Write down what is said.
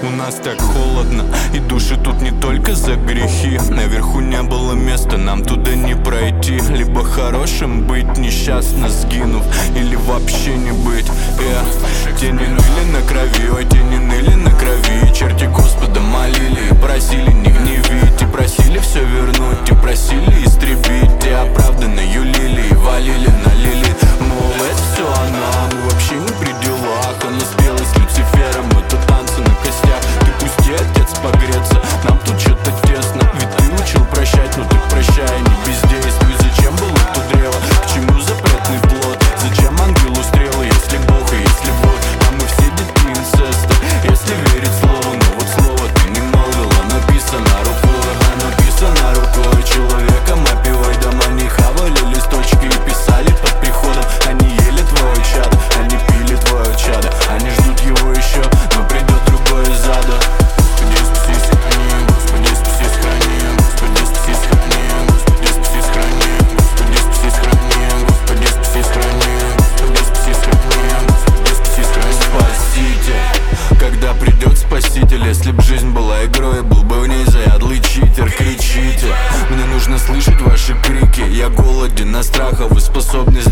У нас так холодно, и души тут не только за грехи. Наверху не было места, нам туда не пройти. Либо хорошим быть, несчастно сгинув, или вообще не быть. Тени ныли на крови, ой, тени ныли на крови. Черти Господа молили и просили не гневить. И просили все вернуть, и просили истребить. И оправданно юлили и валили на Лилит. Мол, это все она, мы вообще не при делах. Она спелась с Люцифером, это танцы на костях. Ты пусти, отец, погреться, нам тут что-то тесно. Ведь ты учил прощать, но ты прощай, не бездействуй. Зачем было то древо, к чему запретный плод? Зачем ангелу стрелы, если Бог и если Бог? А мы все дети инцеста, если верить слову. Но вот слово ты не молвила, написано рукой. А написано рукой человека, мапивой дома. Не хавали листочки и писали под приходом. Они ели твое чадо, они пили твое чадо. Они ждут его еще, но придет другой из ада. Господи, спаси, сохрани, Господи, спаси, сохрани, Господи, спаси, сохрани, Господи, спаси, сохрани, Господи, спаси, сохрани, Господи, спаси, сохрани, Господи, спаси, сохрани, Господи, спаси, сохрани. Спаситель, когда придет Спаситель, если б жизнь была игрой, был бы в ней заядлый читер. Кричите, мне нужно слышать ваши крики. Я голоден на страх, а вы способны